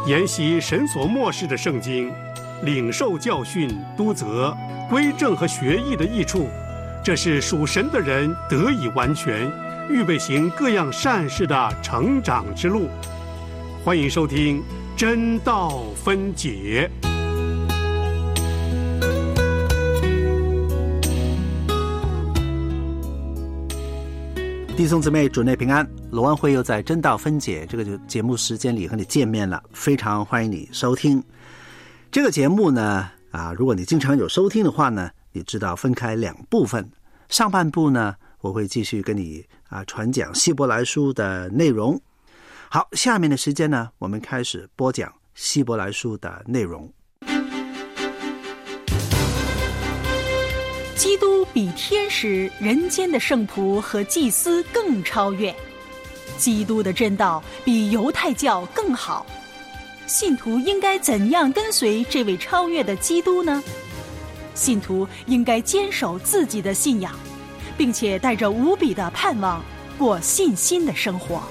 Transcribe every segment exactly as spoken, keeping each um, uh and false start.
研习神所默示的圣经，领受教训、督责、归正和学艺的益处，这是属神的人得以完全，预备行各样善事的成长之路。欢迎收听真道分解。 弟兄姊妹，主内平安。罗安会又在真道分解这个节目时间里和你见面了，非常欢迎你收听这个节目呢。啊，如果你经常有收听的话呢，你知道分开两部分。上半部呢，我会继续跟你啊传讲希伯来书的内容。好，下面的时间呢，我们开始播讲希伯来书的内容。 基督比天使、人间的圣仆和祭司更超越，基督的真道比犹太教更好。信徒应该怎样跟随这位超越的基督呢？信徒应该坚守自己的信仰，并且带着无比的盼望过信心的生活。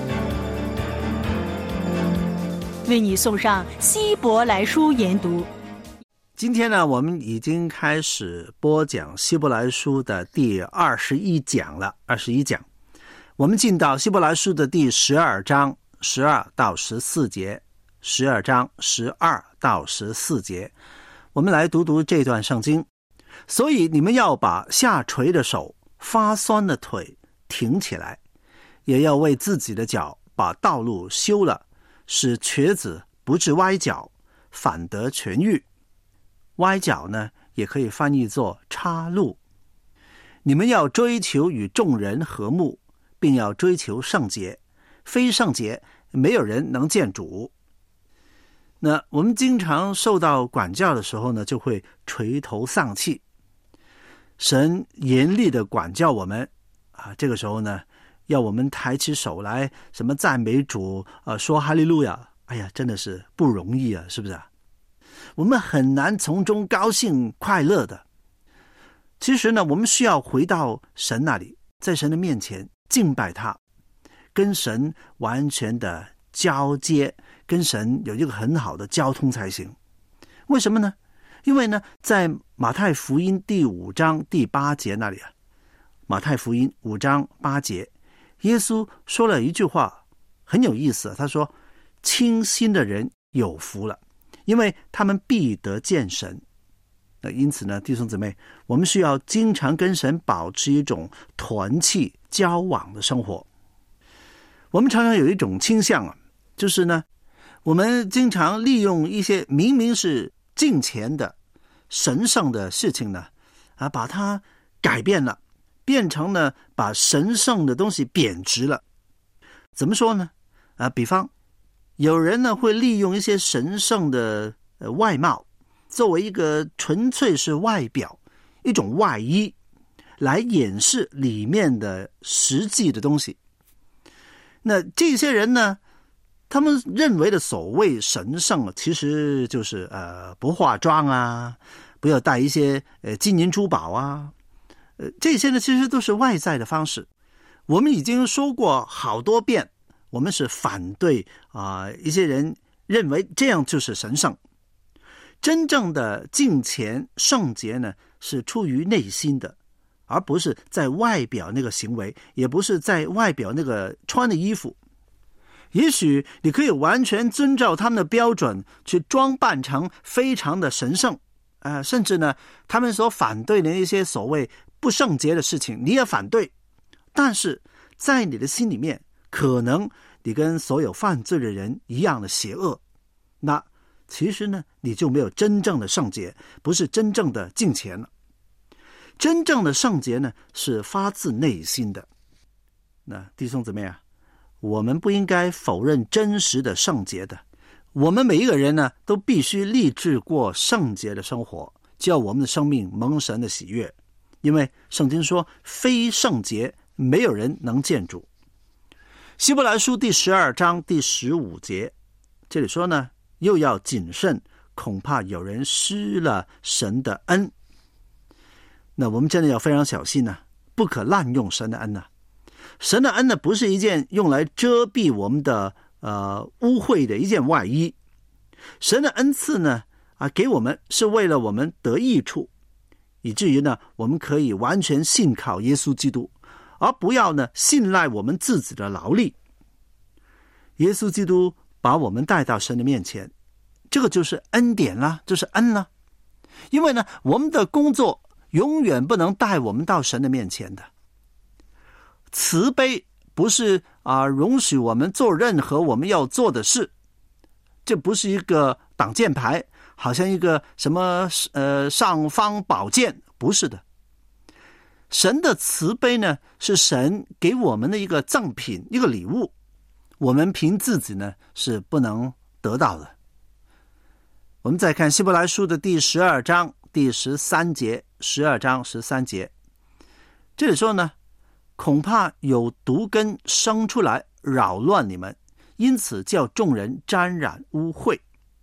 为你送上希伯来书研读。 今天呢，我们已经开始播讲希伯来书的第二十一讲了。二十一讲，我们进到希伯来书的第十二章十二到十四节，十二章十二到十四节，我们来读读这段圣经。所以你们要把下垂的手、发酸的腿挺起来，也要为自己的脚把道路修了，使瘸子不致歪脚，反得痊愈。歪脚呢，也可以翻译作岔路。你们要追求与众人和睦，并要追求圣洁，非圣洁没有人能见主。那我们经常受到管教的时候呢，就会垂头丧气。神严厉的管教我们啊，这个时候呢，要我们抬起手来，什么赞美主啊，说哈利路亚，哎呀，真的是不容易啊，是不是啊？我们很难从中高兴快乐的。其实呢，我们需要回到神那里，在神的面前敬拜他，跟神完全的交接，跟神有一个很好的交通才行。为什么呢？因为呢，在马太福音第五章第八节那里啊，马太福音五章八节，耶稣说了一句话很有意思，他说：清心的人有福了，因为他们必得见神。那因此呢，弟兄姊妹，我们需要经常跟神保持一种团契交往的生活。我们常常有一种倾向啊，就是呢，我们经常利用一些明明是敬虔的神圣的事情呢，啊，把它改变了，变成了把神圣的东西贬值了。怎么说呢？啊，比方有人呢会利用一些神圣的呃外貌，作为一个纯粹是外表，一种外衣，来掩饰里面的实际的东西。那这些人呢，他们认为的所谓神圣，其实就是呃不化妆啊，不要带一些呃金银珠宝啊，呃这些呢其实都是外在的方式。我们已经说过好多遍，我们是反对啊、呃、一些人认为这样就是神圣。真正的敬虔圣洁呢，是出于内心的，而不是在外表那个行为，也不是在外表那个穿的衣服。也许你可以完全遵照他们的标准去装扮成非常的神圣，呃，甚至呢，他们所反对的一些所谓不圣洁的事情，你也反对。但是在你的心里面，可能你跟所有犯罪的人一样的邪恶，那其实呢，你就没有真正的圣洁，不是真正的敬虔了。真正的圣洁呢，是发自内心的。那弟兄姊妹啊，我们不应该否认真实的圣洁的。我们每一个人呢，都必须立志过圣洁的生活，叫我们的生命蒙神的喜悦。因为圣经说，非圣洁没有人能见主。希伯来书第十二章第十五节，这里说呢，又要谨慎，恐怕有人失了神的恩。那我们真的要非常小心呢、啊，不可滥用神的恩呢、啊。神的恩呢，不是一件用来遮蔽我们的呃污秽的一件外衣， 神的恩赐呢，啊，给我们是为了我们得益处，以至于呢，我们可以完全信靠耶稣基督，而不要呢信赖我们自己的劳力。耶稣基督把我们带到神的面前，这个就是恩典啦，这是恩啦。因为呢，我们的工作永远不能带我们到神的面前的。慈悲不是啊、呃，容许我们做任何我们要做的事，这不是一个挡箭牌，好像一个什么呃尚方宝剑，不是的。神的慈悲呢，是神给我们的一个赠品，一个礼物，我们凭自己呢是不能得到的。我们再看希伯来书的第十二章第十三节，十二章十三节，这里说呢，恐怕有毒根生出来扰乱你们，因此叫众人沾染污秽。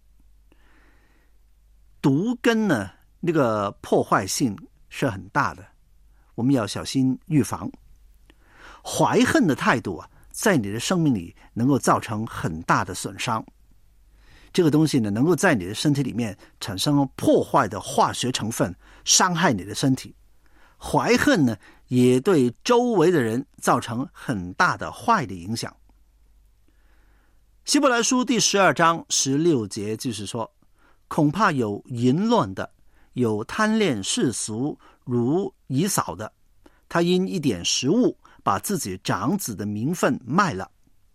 毒根呢，那个破坏性是很大的，我们要小心预防。怀恨的态度啊，在你的生命里能够造成很大的损伤。这个东西呢，能够在你的身体里面产生破坏的化学成分，伤害你的身体。怀恨呢，也对周围的人造成很大的坏的影响。希伯来书第十二章十六节就是说，恐怕有淫乱的，有贪恋世俗如以扫的，他因一点食物把自己长子的名分卖了。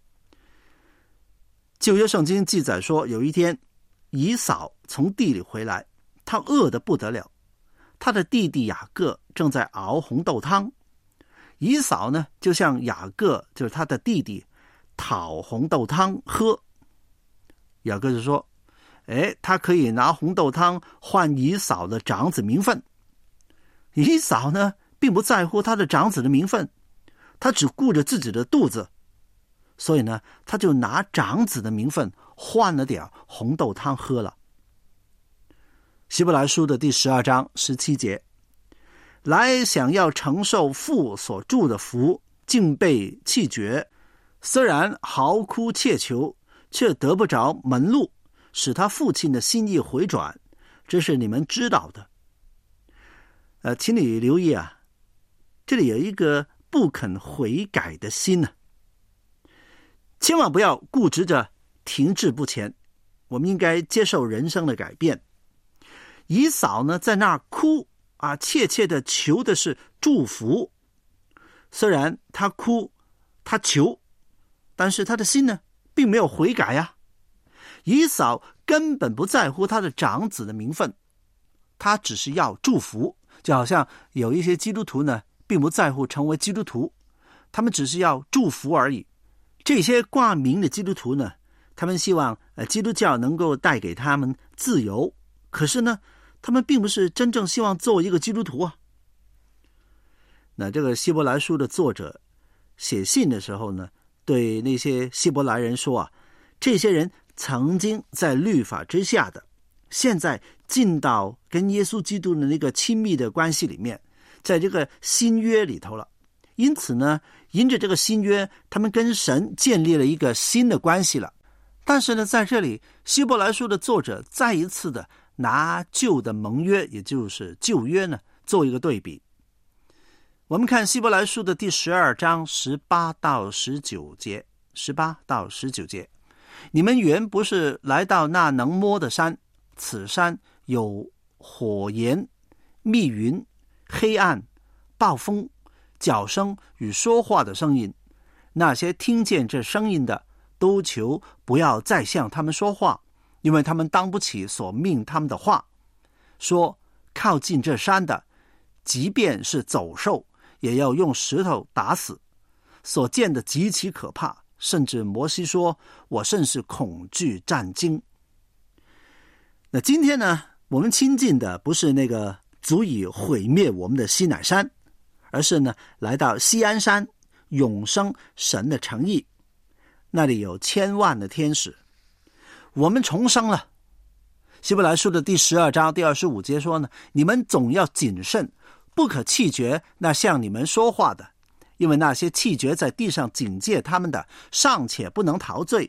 旧约圣经记载说，有一天以扫从地里回来，他饿得不得了，他的弟弟雅各正在熬红豆汤，以扫呢就向雅各，就是他的弟弟，讨红豆汤喝。雅各就说，哎，他可以拿红豆汤换以扫的长子名分。以扫呢并不在乎他的长子的名分，他只顾着自己的肚子，所以呢他就拿长子的名分换了点红豆汤喝了。希伯来书的第十二章十七节，来想要承受父所祝的福，竟被弃绝，虽然嚎哭切求，却得不着门路，使他父亲的心意回转，这是你们知道的。呃，请你留意啊，这里有一个不肯悔改的心呢、啊。千万不要固执着停滞不前，我们应该接受人生的改变。以扫呢，在那儿哭啊，切切的求的是祝福。虽然他哭，他求，但是他的心呢，并没有悔改呀、啊。以扫根本不在乎他的长子的名分，他只是要祝福。就好像有一些基督徒呢，并不在乎成为基督徒，他们只是要祝福而已。这些挂名的基督徒呢，他们希望呃基督教能够带给他们自由，可是呢，他们并不是真正希望做一个基督徒啊。那这个希伯来书的作者写信的时候呢，对那些希伯来人说啊，这些人曾经在律法之下的，现在进到跟耶稣基督的那个亲密的关系里面，在这个新约里头了。因此呢，因着这个新约，他们跟神建立了一个新的关系了。但是呢，在这里希伯来书的作者再一次的拿旧的盟约，也就是旧约呢，做一个对比。我们看希伯来书的第十二章十八到十九节，十八到十九节，你们原不是来到那能摸的山，此山有火焰、密云、黑暗、暴风、角声与说话的声音，那些听见这声音的，都求不要再向他们说话，因为他们当不起所命他们的话。说靠近这山的，即便是走兽，也要用石头打死。所见的极其可怕，甚至摩西说，我甚是恐惧战惊。那今天呢，我们亲近的不是那个足以毁灭我们的西乃山，而是呢来到锡安山，永生神的诚意，那里有千万的天使，我们重生了。希伯来书的第十二章第二十五节说呢，你们总要谨慎，不可弃绝那向你们说话的，因为那些弃绝在地上警戒他们的，尚且不能逃罪，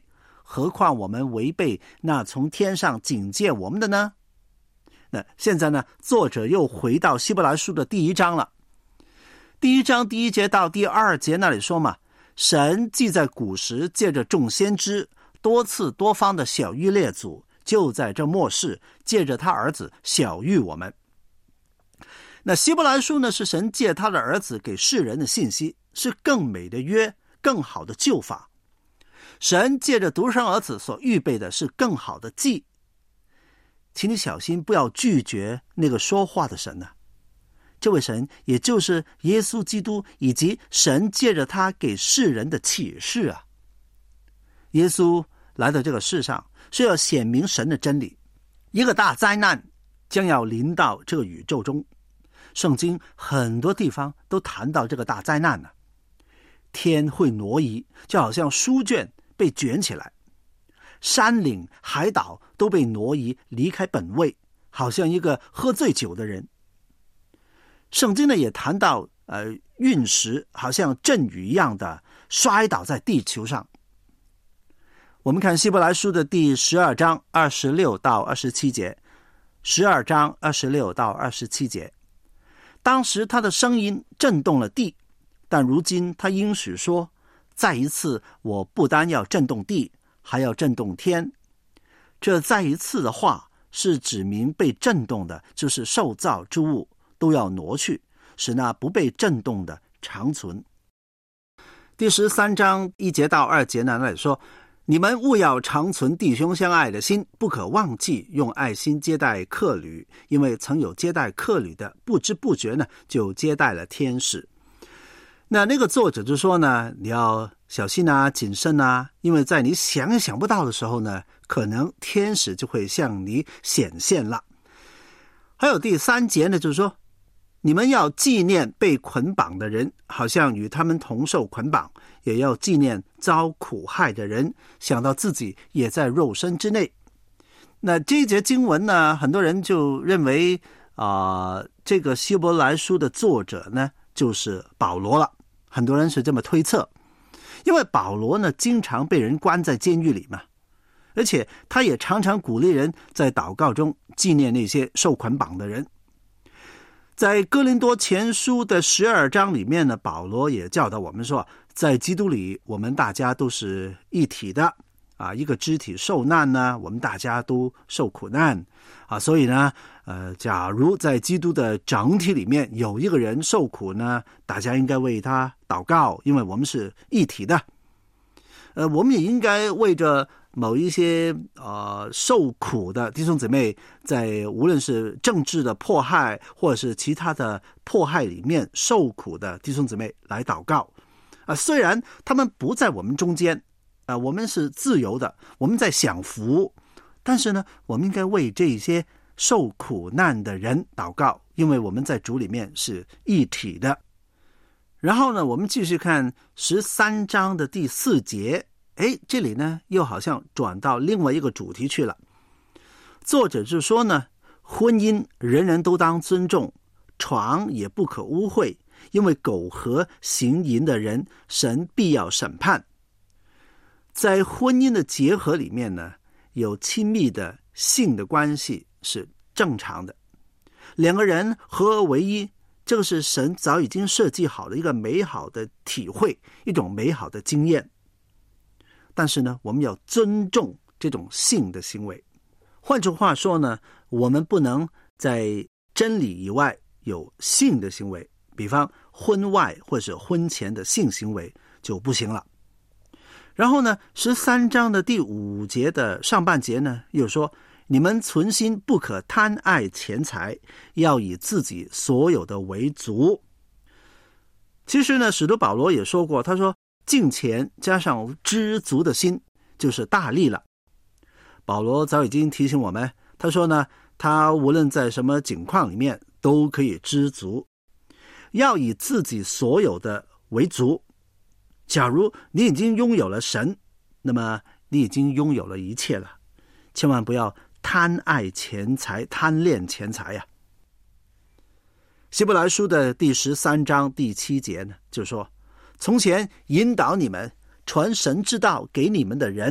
何况我们违背那从天上警戒我们的呢？那现在呢，作者又回到希伯来书的第一章了。第一章第一节到第二节那里说嘛，神既在古时借着众先知多次多方的晓谕列祖，就在这末世借着他儿子晓谕我们。那希伯来书呢，是神借他的儿子给世人的信息，是更美的约，更好的救法。神借着独生儿子所预备的是更好的祭，请你小心不要拒绝那个说话的神呢、啊。这位神也就是耶稣基督，以及神借着他给世人的启示啊。耶稣来到这个世上是要显明神的真理，一个大灾难将要临到这个宇宙中。圣经很多地方都谈到这个大灾难呢、啊，天会挪移，就好像书卷被卷起来，山岭海岛都被挪移离开本位，好像一个喝醉酒的人。圣经呢也谈到呃陨石好像阵雨一样的摔倒在地球上。我们看希伯来书的第十二章二十六到二十七节，十二章二十六到二十七节。当时他的声音震动了地，但如今他应许说，再一次我不单要震动地，还要震动天。这再一次的话是指明被震动的，就是受造之物都要挪去，使那不被震动的长存。第十三章一节到二节呢，那里说，你们务要长存弟兄相爱的心，不可忘记用爱心接待客旅，因为曾有接待客旅的，不知不觉呢就接待了天使。那那个作者就说呢，你要小心啊，谨慎啊，因为在你想也想不到的时候呢，可能天使就会向你显现了。还有第三节呢，就是说，你们要纪念被捆绑的人，好像与他们同受捆绑，也要纪念遭苦害的人，想到自己也在肉身之内。那这一节经文呢，很多人就认为啊、呃，这个希伯来书的作者呢就是保罗了，很多人是这么推测。因为保罗呢经常被人关在监狱里嘛，而且他也常常鼓励人在祷告中纪念那些受捆绑的人。在哥林多前书的十二章里面呢，保罗也教导我们说，在基督里我们大家都是一体的啊，一个肢体受难呢，我们大家都受苦难啊，所以呢呃，假如在基督的整体里面有一个人受苦呢，大家应该为他祷告，因为我们是一体的。呃，我们也应该为着某一些呃受苦的弟兄姊妹，在无论是政治的迫害或者是其他的迫害里面受苦的弟兄姊妹来祷告啊、呃。虽然他们不在我们中间啊、呃，我们是自由的，我们在享福，但是呢，我们应该为这些受苦难的人祷告，因为我们在主里面是一体的。然后呢，我们继续看十三章的第四节，诶，这里呢又好像转到另外一个主题去了。作者就说呢，婚姻人人都当尊重，床也不可污秽，因为苟合行淫的人，神必要审判。在婚姻的结合里面呢，有亲密的性的关系是正常的，两个人合而为一，这个是神早已经设计好的一个美好的体会，一种美好的经验。但是呢，我们要尊重这种性的行为。换句话说呢，我们不能在真理以外有性的行为，比方婚外或者婚前的性行为就不行了。然后呢，十三章的第五节的上半节呢，又说，你们存心不可贪爱钱财，要以自己所有的为足。其实呢，使徒保罗也说过，他说敬虔加上知足的心就是大利了。保罗早已经提醒我们，他说呢，他无论在什么境况里面都可以知足，要以自己所有的为足。假如你已经拥有了神，那么你已经拥有了一切了，千万不要贪爱钱财，贪恋钱财呀、啊。希伯来书的第十三章第七节呢，就说，从前引导你们传神之道给你们的人，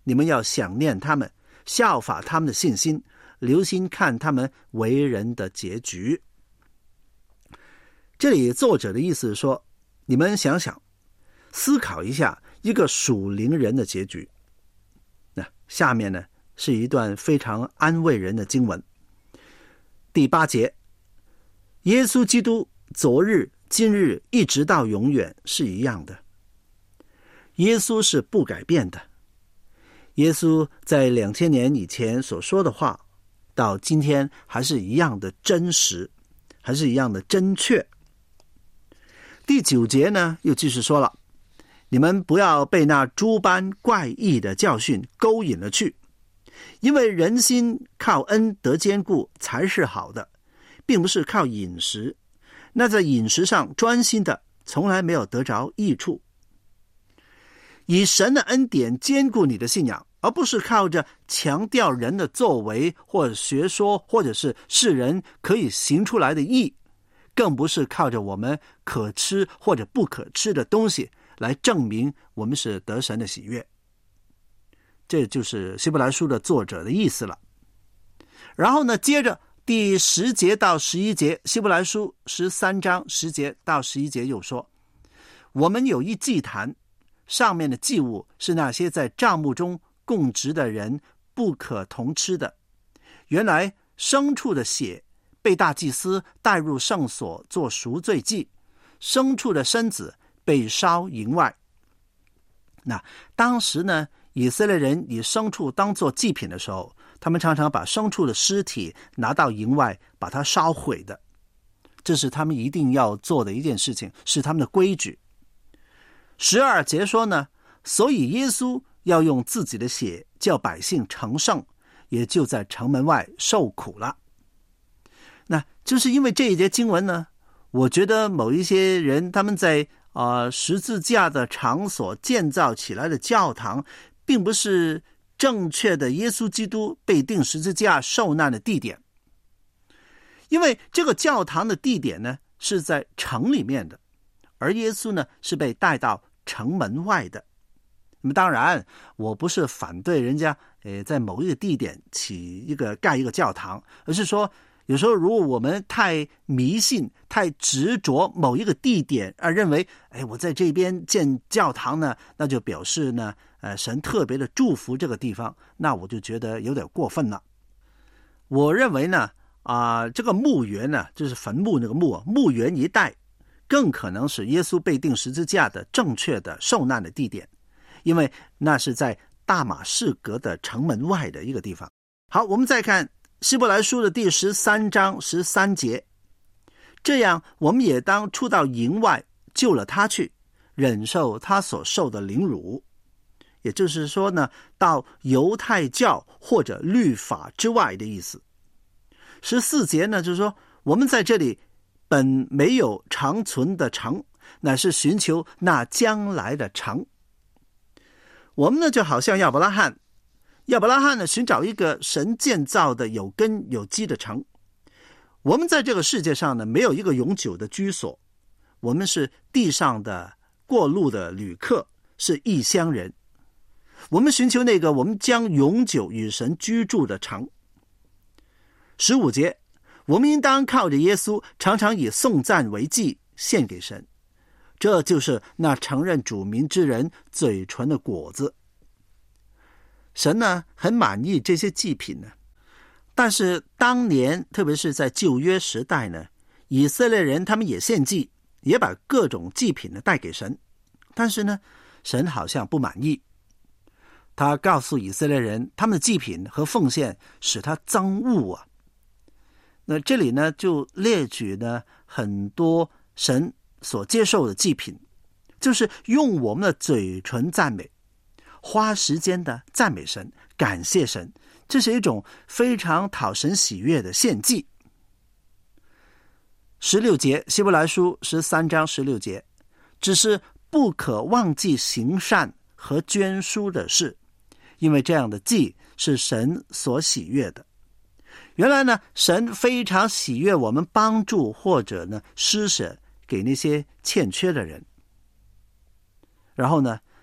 你们要想念他们，效法他们的信心，留心看他们为人的结局。这里作者的意思是说，你们想想，思考一下一个属灵人的结局。那下面呢是一段非常安慰人的经文。第八节，耶稣基督昨日今日一直到永远是一样的。耶稣是不改变的。耶稣在两千年以前所说的话，到今天还是一样的真实，还是一样的真确。第九节呢，又继续说了，你们不要被那诸般怪异的教训勾引了去，因为人心靠恩得坚固才是好的，并不是靠饮食。那在饮食上专心的，从来没有得着益处。以神的恩典坚固你的信仰，而不是靠着强调人的作为或者学说，或者是世人可以行出来的义，更不是靠着我们可吃或者不可吃的东西来证明我们是得神的喜悦。这就是希伯来书的作者的意思了。然后呢，接着第十节到十一节，希伯来书十三章十节到十一节又说，我们有一祭坛，上面的祭物是那些在帐幕中供职的人不可同吃的。原来牲畜的血被大祭司带入圣所做赎罪祭，牲畜的身子被烧营外。那当时呢，以色列人以牲畜当作祭品的时候，他们常常把牲畜的尸体拿到营外把它烧毁的，这是他们一定要做的一件事情，是他们的规矩。十二节说呢，所以耶稣要用自己的血叫百姓成圣，也就在城门外受苦了。那就是因为这一节经文呢，我觉得某一些人他们在呃十字架的场所建造起来的教堂，并不是正确的耶稣基督被钉十字架受难的地点。因为这个教堂的地点呢是在城里面的，而耶稣呢是被带到城门外的。那么当然我不是反对人家呃在某一个地点起一个盖一个教堂，而是说有时候如果我们太迷信太执着某一个地点，而认为哎我在这边建教堂呢，那就表示呢呃神特别的祝福这个地方，那我就觉得有点过分了。我认为呢啊、呃，这个墓园呢，就是坟墓那个墓墓园一带更可能是耶稣被钉十字架的正确的受难的地点，因为那是在大马士革的城门外的一个地方。好，我们再看希伯来书的第十三章十三节，这样我们也当出到营外救了他去，忍受他所受的凌辱。也就是说呢，到犹太教或者律法之外的意思。十四节呢，就是说我们在这里本没有长存的城，乃是寻求那将来的城。我们呢就好像亚伯拉罕，亚伯拉罕呢寻找一个神建造的有根有基的城。我们在这个世界上呢没有一个永久的居所，我们是地上的过路的旅客，是异乡人。我们寻求那个我们将永久与神居住的城。十五节，我们应当靠着耶稣，常常以颂赞为祭献给神，这就是那承认主名之人嘴唇的果子。神呢很满意这些祭品呢，但是当年特别是在旧约时代呢，以色列人他们也献祭，也把各种祭品呢带给神，但是呢神好像不满意。他告诉以色列人，他们的祭品和奉献使他憎恶啊。那这里呢就列举呢很多神所接受的祭品，就是用我们的嘴唇赞美，花时间的赞美神，感谢神，这是一种非常讨神喜悦的献祭。十六节，希伯来书十三章十六节，只是不可忘记行善和捐书的事，因为这样的祭是神所喜悦的。原来呢，神非常喜悦我们帮助或者呢施舍给那些欠缺的人。然后呢，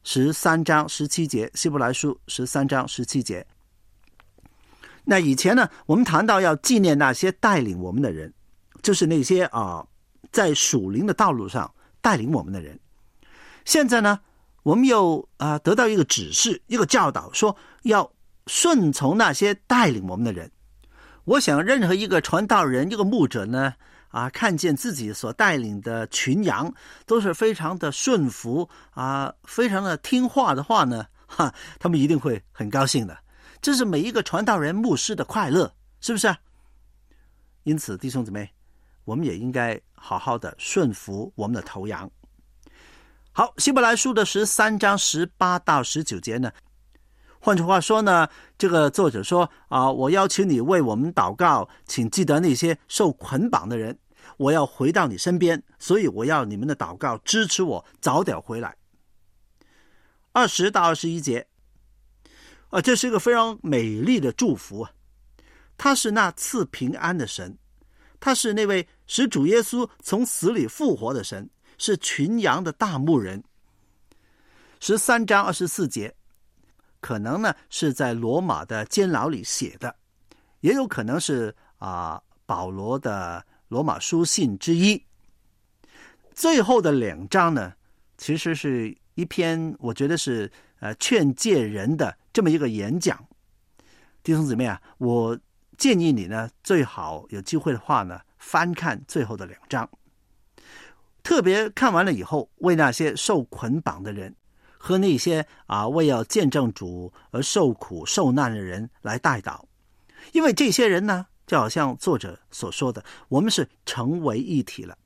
十三章十七节，希伯来书十三章十七节。那以前呢，我们谈到要纪念那些带领我们的人，就是那些啊、呃、在属灵的道路上带领我们的人。现在呢，我们又啊、呃、得到一个指示，一个教导，说要顺从那些带领我们的人。我想任何一个传道人，一个牧者呢，啊，看见自己所带领的群羊都是非常的顺服啊，非常的听话的话呢，哈，他们一定会很高兴的。这是每一个传道人、牧师的快乐，是不是啊？因此，弟兄姊妹，我们也应该好好的顺服我们的头羊。好，希伯来书的十三章十八到十九节呢，换句话说呢，这个作者说啊，我要求你为我们祷告，请记得那些受捆绑的人，我要回到你身边，所以我要你们的祷告支持我早点回来。二十到二十一节啊，这是一个非常美丽的祝福啊！他是那赐平安的神，他是那位使主耶稣从死里复活的神，是群羊的大牧人。十三章二十四节，可能呢是在罗马的监牢里写的，也有可能是啊、呃、保罗的罗马书信之一。最后的两章呢，其实是一篇我觉得是呃劝诫人的这么一个演讲。弟兄姊妹啊，我建议你呢，最好有机会的话呢，翻看最后的两章，特别看完了以后，为那些受捆绑的人和那些啊为要见证主而受苦受难的人来代祷，因为这些人呢，就好像作者所说的，我们是成为一体了。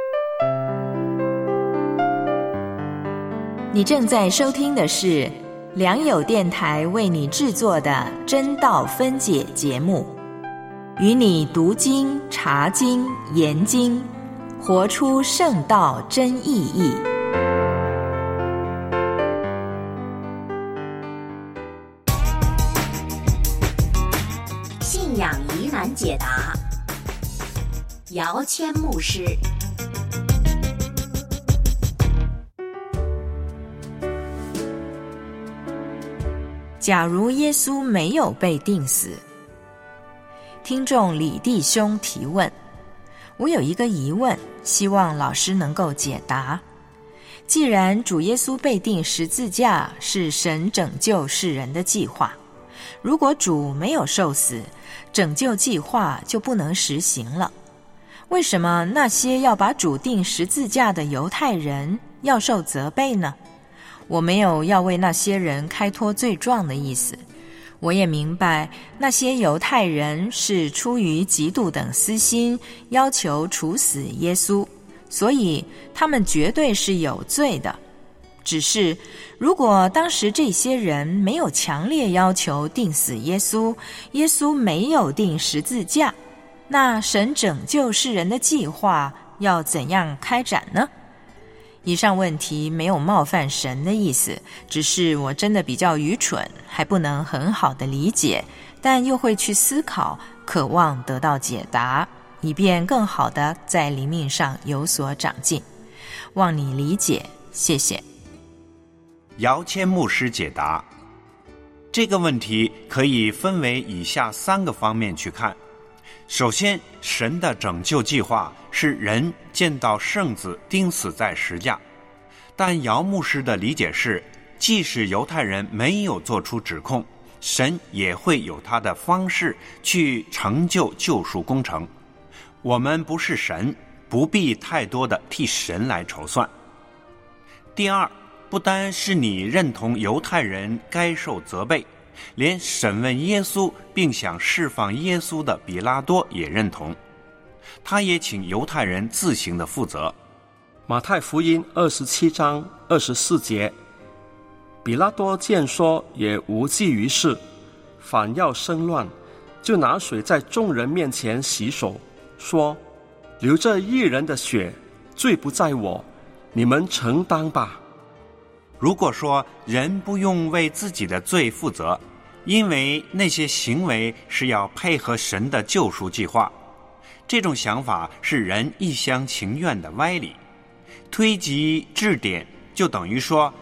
你正在收听的是良友电台为你制作的真道分解节目，与你读经、查经、研经，活出圣道真意义。 信仰疑难解答，姚谦牧师。 假如耶稣没有被钉死，听众李弟兄提问，我有一个疑问，希望老师能够解答。既然主耶稣被钉十字架是神拯救世人的计划，如果主没有受死，拯救计划就不能实行了。为什么那些要把主钉十字架的犹太人要受责备呢？我没有要为那些人开脱罪状的意思，我也明白那些犹太人是出于嫉妒等私心，要求处死耶稣，所以他们绝对是有罪的。只是如果当时这些人没有强烈要求钉死耶稣，耶稣没有钉十字架，那神拯救世人的计划要怎样开展呢？以上问题没有冒犯神的意思，只是我真的比较愚蠢，还不能很好的理解，但又会去思考，渴望得到解答，以便更好的在灵命上有所长进。望你理解，谢谢。 姚谦牧师解答这个问题可以分为以下三个方面去看。首先，神的拯救计划是人见到圣子钉死在十架，但姚牧师的理解是，即使犹太人没有做出指控，神也会有他的方式去成就救赎工程。我们不是神，不必太多的替神来筹算。第二，不单是你认同犹太人该受责备，连审问耶稣并想释放耶稣的比拉多也认同，他也请犹太人自行的负责。 马太福音二十七章二十四节，比拉多见说也无济于事，反要生乱，就拿水在众人面前洗手，说：流这义人的血，罪不在我，你们承担吧。 如果说人不用为自己的罪负责，因为那些行为是要配合神的救赎计划，这种想法是人一厢情愿的歪理。推及至点，就等于说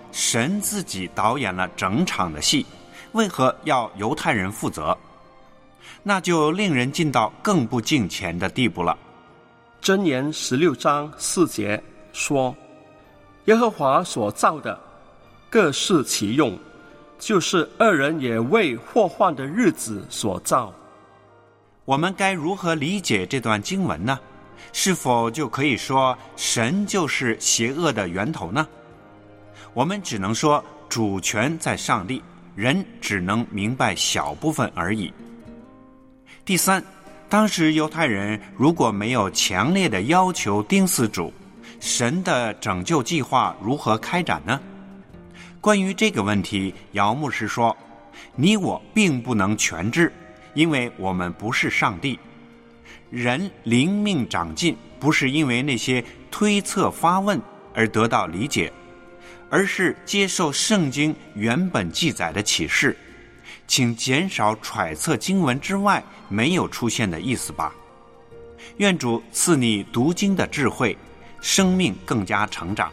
神自己导演了整场的戏，为何要犹太人负责？那就令人进到更不敬虔的地步了。 箴言十六章四节说，耶和华所造的各适其用，就是恶人也为祸患的日子所造。 我们该如何理解这段经文呢？是否就可以说神就是邪恶的源头呢？我们只能说主权在上帝，人只能明白小部分而已。第三，当时犹太人如果没有强烈的要求钉死主，神的拯救计划如何开展呢？关于这个问题，姚牧师说，你我并不能全知，因为我们不是上帝。人灵命长进，不是因为那些推测发问而得到理解，而是接受圣经原本记载的启示。请减少揣测经文之外没有出现的意思吧。愿主赐你读经的智慧，生命更加成长。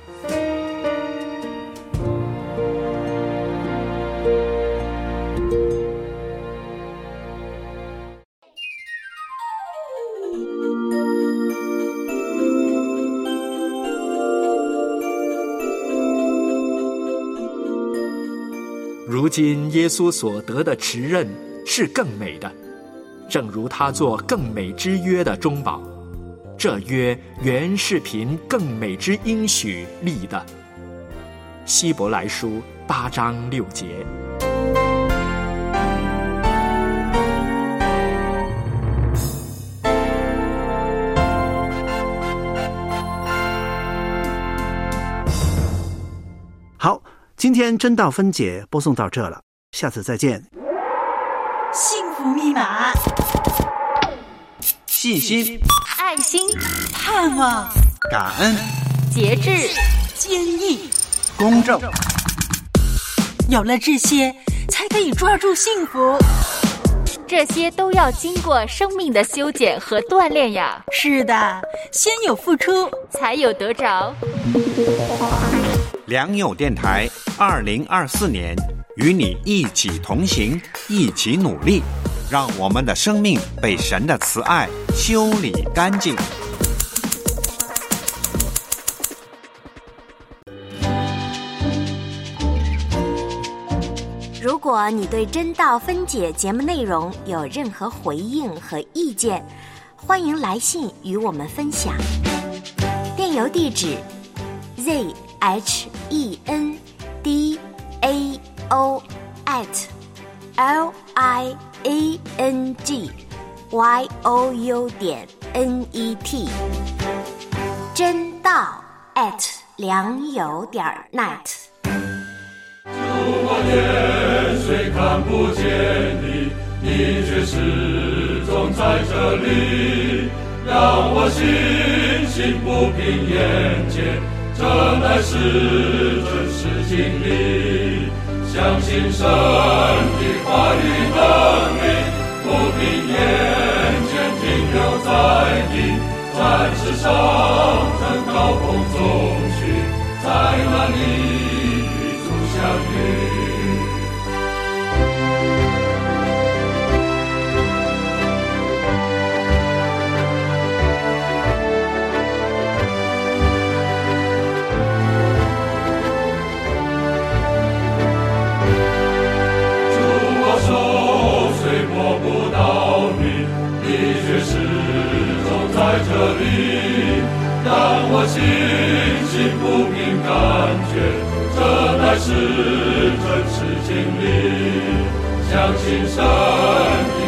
如今耶稣所得的持任是更美的，正如他做更美之约的中保，这约原是凭更美之应许立的。希伯来书八章六节。 好，今天真道分解播送到这了，下次再见。 幸福密码： 信心、 爱心、 盼望、 感恩、 节制、 坚毅、 公正。 有了这些，才可以抓住幸福。 这些都要经过生命的修剪和锻炼呀。 是的，先有付出， 才有得着。 良友电台二零二四年与你一起同行，一起努力，让我们的生命被神的慈爱修理干净。 如果你对真道分解节目内容有任何回应和意见，欢迎来信与我们分享。电邮地址 z h e n d a o at l i a n g y o u 点 n e t， 真道 at 良友点 net。 我眼虽看不见你，你却始终在这里，让我信心不凭眼见，这乃是真实经历。相信神的话语能力，不凭眼见停留在你，在世上登高空中去，在那里与主相遇。在这里，让我信心不凭感觉，这乃是真实经历。相信神的